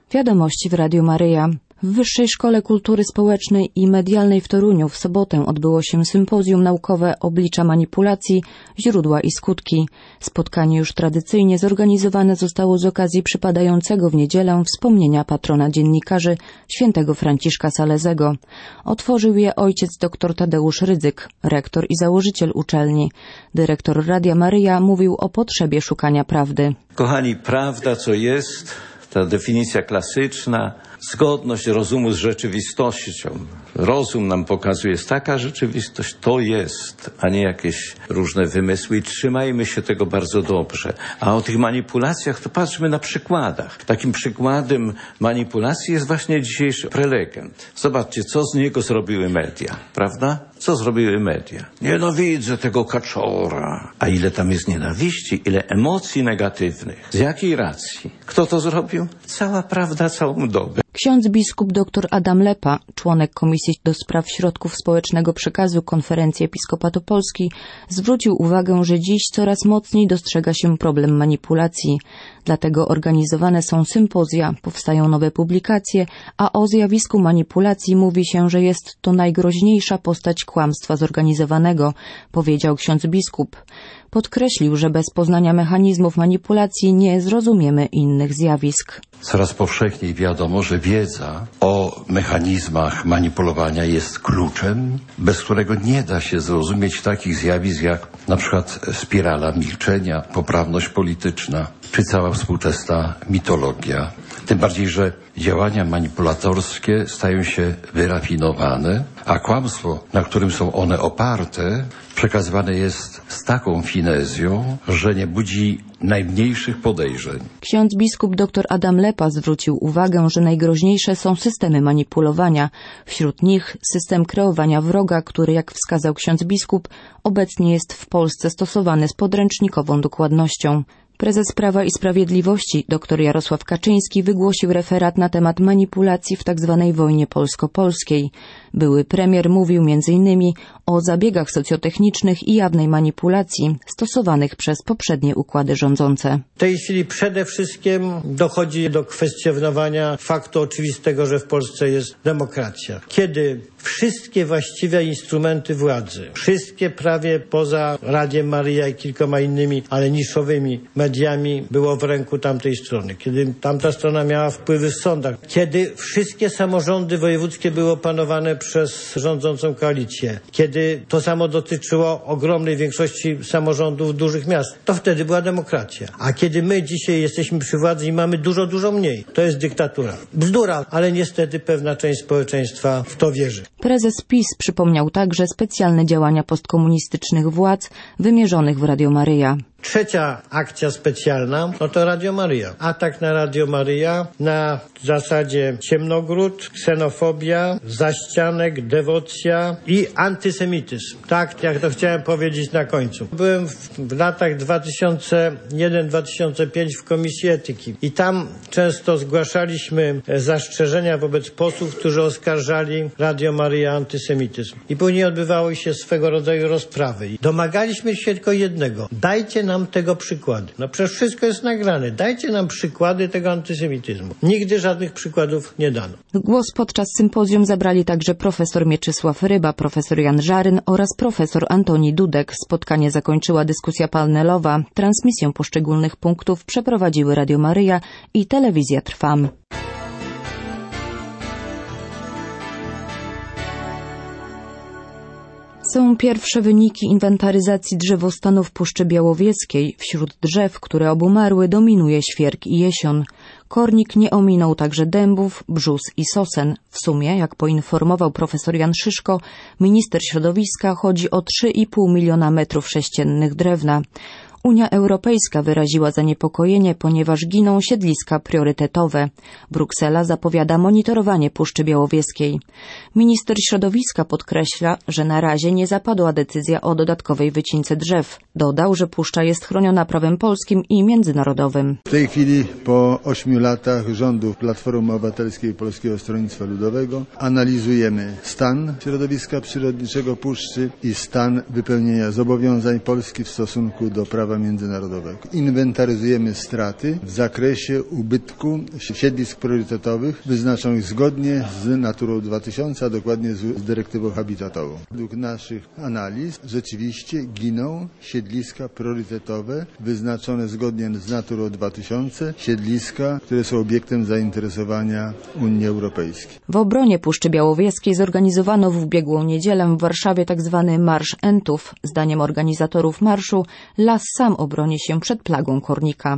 Wiadomości w Radiu Maryja. W Wyższej Szkole Kultury Społecznej i Medialnej w Toruniu w sobotę odbyło się sympozjum naukowe Oblicza manipulacji, źródła i skutki. Spotkanie już tradycyjnie zorganizowane zostało z okazji przypadającego w niedzielę wspomnienia patrona dziennikarzy świętego Franciszka Salezego. Otworzył je ojciec dr Tadeusz Rydzyk, rektor i założyciel uczelni. Dyrektor Radia Maryja mówił o potrzebie szukania prawdy. Kochani, prawda co jest? Ta definicja klasyczna, zgodność rozumu z rzeczywistością. Rozum nam pokazuje, jest taka rzeczywistość, to jest, a nie jakieś różne wymysły i trzymajmy się tego bardzo dobrze. A o tych manipulacjach to patrzmy na przykładach. Takim przykładem manipulacji jest właśnie dzisiejszy prelegent. Zobaczcie, co z niego zrobiły media, prawda? Co zrobiły media? Nienawidzę tego kaczora. A ile tam jest nienawiści, ile emocji negatywnych. Z jakiej racji? Kto to zrobił? Cała prawda, całą dobę. Ksiądz biskup dr Adam Lepa, członek Komisji do Spraw Środków Społecznego Przekazu Konferencji Episkopatu Polski, zwrócił uwagę, że dziś coraz mocniej dostrzega się problem manipulacji. Dlatego organizowane są sympozja, powstają nowe publikacje, a o zjawisku manipulacji mówi się, że jest to najgroźniejsza postać kłamstwa zorganizowanego, powiedział ksiądz biskup. Podkreślił, że bez poznania mechanizmów manipulacji nie zrozumiemy innych zjawisk. Coraz powszechniej wiadomo, że wiedza o mechanizmach manipulowania jest kluczem, bez którego nie da się zrozumieć takich zjawisk jak na przykład spirala milczenia, poprawność polityczna czy cała współczesna mitologia. Tym bardziej, że działania manipulatorskie stają się wyrafinowane, a kłamstwo, na którym są one oparte, przekazywane jest z taką finezją, że nie budzi najmniejszych podejrzeń. Ksiądz biskup dr Adam Lepa zwrócił uwagę, że najgroźniejsze są systemy manipulowania. Wśród nich system kreowania wroga, który, jak wskazał ksiądz biskup, obecnie jest w Polsce stosowany z podręcznikową dokładnością. Prezes Prawa i Sprawiedliwości dr Jarosław Kaczyński wygłosił referat na temat manipulacji w tzw. wojnie polsko-polskiej. Były premier mówił m.in. o zabiegach socjotechnicznych i jawnej manipulacji stosowanych przez poprzednie układy rządzące. W tej chwili przede wszystkim dochodzi do kwestionowania faktu oczywistego, że w Polsce jest demokracja. Kiedy wszystkie właściwe instrumenty władzy, wszystkie prawie poza Radiem Maryja i kilkoma innymi, ale niszowymi mediami było w ręku tamtej strony. Kiedy tamta strona miała wpływy w sądach. Kiedy wszystkie samorządy wojewódzkie były opanowane przez rządzącą koalicję. Kiedy to samo dotyczyło ogromnej większości samorządów dużych miast. To wtedy była demokracja. A kiedy my dzisiaj jesteśmy przy władzy i mamy dużo mniej, to jest dyktatura. Bzdura, ale niestety pewna część społeczeństwa w to wierzy. Prezes PiS przypomniał także specjalne działania postkomunistycznych władz wymierzonych w Radio Maryja. Trzecia akcja specjalna, to Radio Maryja. Atak na Radio Maryja na zasadzie ciemnogród, ksenofobia, zaścianek, dewocja i antysemityzm. Tak, jak to chciałem powiedzieć na końcu. Byłem w latach 2001-2005 w Komisji Etyki i tam często zgłaszaliśmy zastrzeżenia wobec posłów, którzy oskarżali Radio Maryja antysemityzm. I później odbywały się swego rodzaju rozprawy. I domagaliśmy się tylko jednego. Dajcie nam tego przykłady. Przecież wszystko jest nagrane. Dajcie nam przykłady tego antysemityzmu. Nigdy żadnych przykładów nie dano. Głos podczas sympozjum zabrali także profesor Mieczysław Ryba, profesor Jan Żaryn oraz profesor Antoni Dudek. Spotkanie zakończyła dyskusja panelowa. Transmisję poszczególnych punktów przeprowadziły Radio Maryja i Telewizja Trwam. Są pierwsze wyniki inwentaryzacji drzewostanu w Puszczy Białowieskiej. Wśród drzew, które obumarły, dominuje świerk i jesion. Kornik nie ominął także dębów, brzóz i sosen. W sumie, jak poinformował profesor Jan Szyszko, minister środowiska, chodzi o 3,5 miliona metrów sześciennych drewna. Unia Europejska wyraziła zaniepokojenie, ponieważ giną siedliska priorytetowe. Bruksela zapowiada monitorowanie Puszczy Białowieskiej. Minister środowiska podkreśla, że na razie nie zapadła decyzja o dodatkowej wycince drzew. Dodał, że puszcza jest chroniona prawem polskim i międzynarodowym. W tej chwili, po 8 latach rządów Platformy Obywatelskiej i Polskiego Stronnictwa Ludowego, analizujemy stan środowiska przyrodniczego puszczy i stan wypełnienia zobowiązań Polski w stosunku do prawa prawa międzynarodowego. Inwentaryzujemy straty w zakresie ubytku siedlisk priorytetowych wyznaczonych zgodnie z Naturą 2000, a dokładnie z dyrektywą habitatową. Według naszych analiz rzeczywiście giną siedliska priorytetowe wyznaczone zgodnie z Naturą 2000, siedliska, które są obiektem zainteresowania Unii Europejskiej. W obronie Puszczy Białowieskiej zorganizowano w ubiegłą niedzielę w Warszawie tzw. Marsz Entów. Zdaniem organizatorów marszu las sam obroni się przed plagą kornika.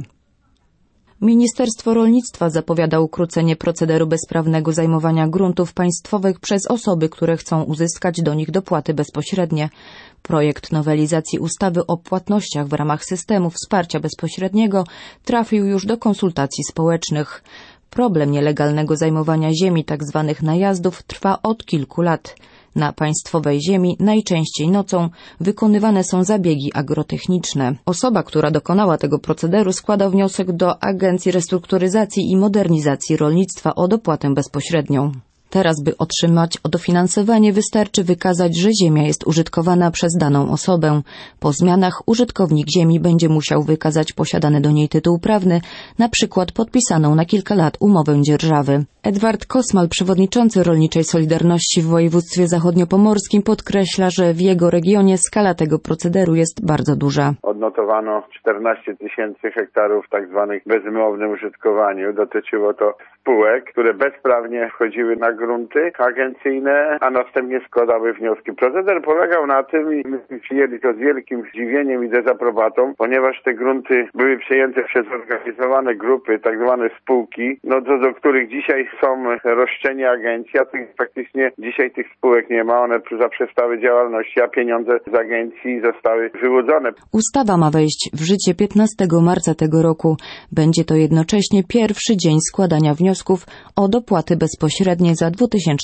Ministerstwo Rolnictwa zapowiada ukrócenie procederu bezprawnego zajmowania gruntów państwowych przez osoby, które chcą uzyskać do nich dopłaty bezpośrednie. Projekt nowelizacji ustawy o płatnościach w ramach systemu wsparcia bezpośredniego trafił już do konsultacji społecznych. Problem nielegalnego zajmowania ziemi, tzw. najazdów, trwa od kilku lat. Na państwowej ziemi najczęściej nocą wykonywane są zabiegi agrotechniczne. Osoba, która dokonała tego procederu, składa wniosek do Agencji Restrukturyzacji i Modernizacji Rolnictwa o dopłatę bezpośrednią. Teraz, by otrzymać dofinansowanie, wystarczy wykazać, że ziemia jest użytkowana przez daną osobę. Po zmianach użytkownik ziemi będzie musiał wykazać posiadany do niej tytuł prawny, na przykład podpisaną na kilka lat umowę dzierżawy. Edward Kosmal, przewodniczący Rolniczej Solidarności w województwie zachodniopomorskim, podkreśla, że w jego regionie skala tego procederu jest bardzo duża. Odnotowano 14 000 hektarów tak zwanych bezumownym użytkowaniu. Dotyczyło to spółek, które bezprawnie wchodziły na grunty agencyjne, a następnie składały wnioski. Proceder polegał na tym, i myśmy przyjęli to z wielkim zdziwieniem i dezaprobatą, ponieważ te grunty były przejęte przez zorganizowane grupy, tak zwane spółki, do których dzisiaj są roszczenia agencji, a faktycznie dzisiaj tych spółek nie ma, one zaprzestały działalności, a pieniądze z agencji zostały wyłudzone. Ustawa ma wejść w życie 15 marca tego roku. Będzie to jednocześnie pierwszy dzień składania wniosków o dopłaty bezpośrednie za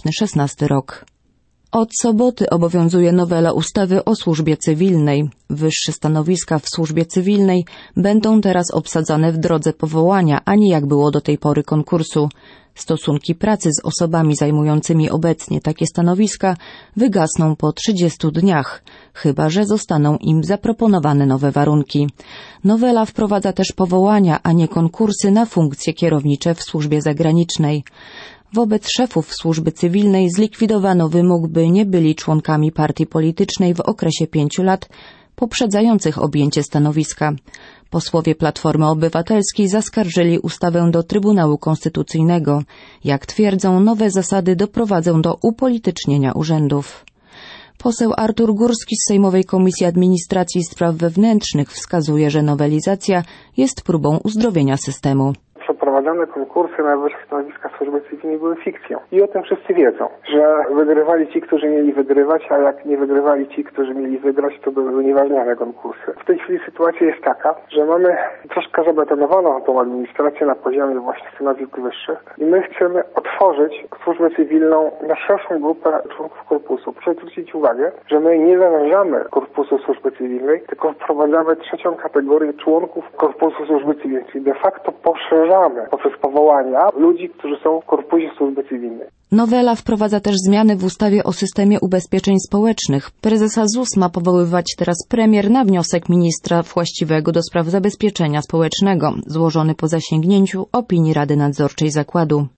2016 rok. Od soboty obowiązuje nowela ustawy o służbie cywilnej. Wyższe stanowiska w służbie cywilnej będą teraz obsadzane w drodze powołania, a nie jak było do tej pory konkursu. Stosunki pracy z osobami zajmującymi obecnie takie stanowiska wygasną po 30 dniach, chyba że zostaną im zaproponowane nowe warunki. Nowela wprowadza też powołania, a nie konkursy na funkcje kierownicze w służbie zagranicznej. Wobec szefów służby cywilnej zlikwidowano wymóg, by nie byli członkami partii politycznej w okresie 5 lat poprzedzających objęcie stanowiska. Posłowie Platformy Obywatelskiej zaskarżyli ustawę do Trybunału Konstytucyjnego. Jak twierdzą, nowe zasady doprowadzą do upolitycznienia urzędów. Poseł Artur Górski z Sejmowej Komisji Administracji i Spraw Wewnętrznych wskazuje, że nowelizacja jest próbą uzdrowienia systemu. Przeprowadzone konkursy na wyższe stanowiska służby cywilnej były fikcją. I o tym wszyscy wiedzą, że wygrywali ci, którzy mieli wygrywać, a jak nie wygrywali ci, którzy mieli wygrać, to były unieważniane konkursy. W tej chwili sytuacja jest taka, że mamy troszkę zabetonowaną tą administrację na poziomie właśnie stanowisk wyższych i my chcemy otworzyć służbę cywilną na szerszą grupę członków korpusu. Proszę zwrócić uwagę, że my nie zawężamy korpusu służby cywilnej, tylko wprowadzamy trzecią kategorię członków korpusu służby cywilnej, czyli de facto poszerzamy poprzez powołania ludzi, którzy są w korpusie służby cywilnej. Nowela wprowadza też zmiany w ustawie o systemie ubezpieczeń społecznych. Prezesa ZUS ma powoływać teraz premier na wniosek ministra właściwego do spraw zabezpieczenia społecznego, złożony po zasięgnięciu opinii Rady Nadzorczej zakładu.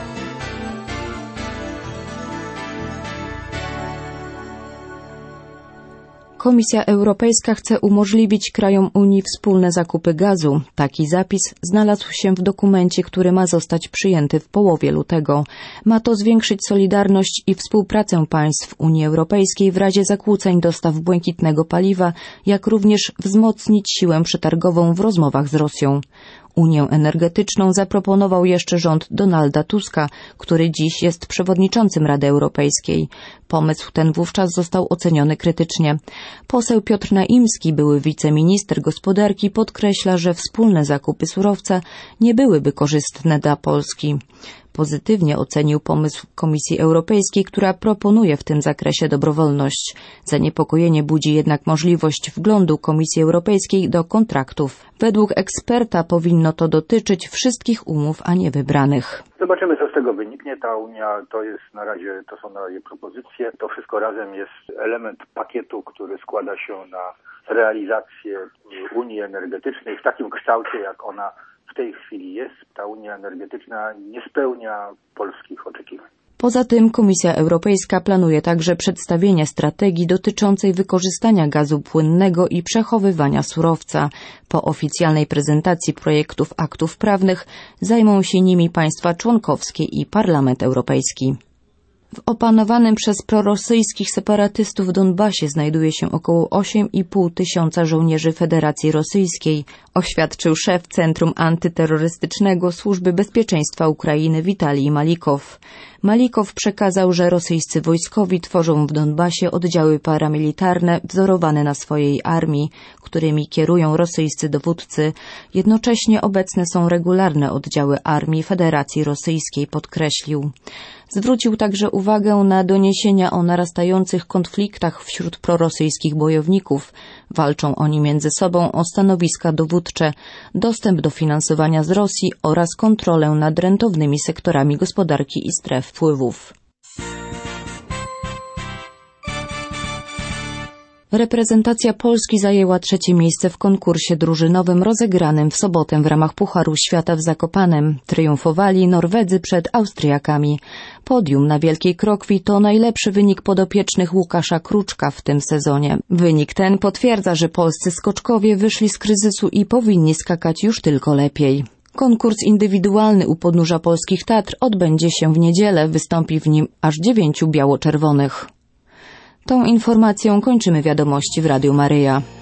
Komisja Europejska chce umożliwić krajom Unii wspólne zakupy gazu. Taki zapis znalazł się w dokumencie, który ma zostać przyjęty w połowie lutego. Ma to zwiększyć solidarność i współpracę państw Unii Europejskiej w razie zakłóceń dostaw błękitnego paliwa, jak również wzmocnić siłę przetargową w rozmowach z Rosją. Unię energetyczną zaproponował jeszcze rząd Donalda Tuska, który dziś jest przewodniczącym Rady Europejskiej. Pomysł ten wówczas został oceniony krytycznie. Poseł Piotr Naimski, były wiceminister gospodarki, podkreśla, że wspólne zakupy surowca nie byłyby korzystne dla Polski. Pozytywnie ocenił pomysł Komisji Europejskiej, która proponuje w tym zakresie dobrowolność. Zaniepokojenie budzi jednak możliwość wglądu Komisji Europejskiej do kontraktów. Według eksperta powinno to dotyczyć wszystkich umów, a nie wybranych. Zobaczymy, co z tego wyniknie. Ta Unia to są na razie propozycje. sankcje. To wszystko razem jest element pakietu, który składa się na realizację Unii Energetycznej w takim kształcie, jak ona w tej chwili jest. Ta Unia Energetyczna nie spełnia polskich oczekiwań. Poza tym Komisja Europejska planuje także przedstawienie strategii dotyczącej wykorzystania gazu płynnego i przechowywania surowca. Po oficjalnej prezentacji projektów aktów prawnych zajmą się nimi państwa członkowskie i Parlament Europejski. W opanowanym przez prorosyjskich separatystów Donbasie znajduje się około 8,5 tysiąca żołnierzy Federacji Rosyjskiej, oświadczył szef Centrum Antyterrorystycznego Służby Bezpieczeństwa Ukrainy Witalij Malikow. Malikow przekazał, że rosyjscy wojskowi tworzą w Donbasie oddziały paramilitarne wzorowane na swojej armii, którymi kierują rosyjscy dowódcy. Jednocześnie obecne są regularne oddziały armii Federacji Rosyjskiej, podkreślił. Zwrócił także uwagę na doniesienia o narastających konfliktach wśród prorosyjskich bojowników. Walczą oni między sobą o stanowiska dowódcze, dostęp do finansowania z Rosji oraz kontrolę nad rentownymi sektorami gospodarki i stref wpływów. Reprezentacja Polski zajęła 3. miejsce w konkursie drużynowym rozegranym w sobotę w ramach Pucharu Świata w Zakopanem. Triumfowali Norwedzy przed Austriakami. Podium na Wielkiej Krokwi to najlepszy wynik podopiecznych Łukasza Kruczka w tym sezonie. Wynik ten potwierdza, że polscy skoczkowie wyszli z kryzysu i powinni skakać już tylko lepiej. Konkurs indywidualny u podnóża polskich Tatr odbędzie się w niedzielę. Wystąpi w nim aż 9 biało-czerwonych. Tą informacją kończymy wiadomości w Radiu Maryja.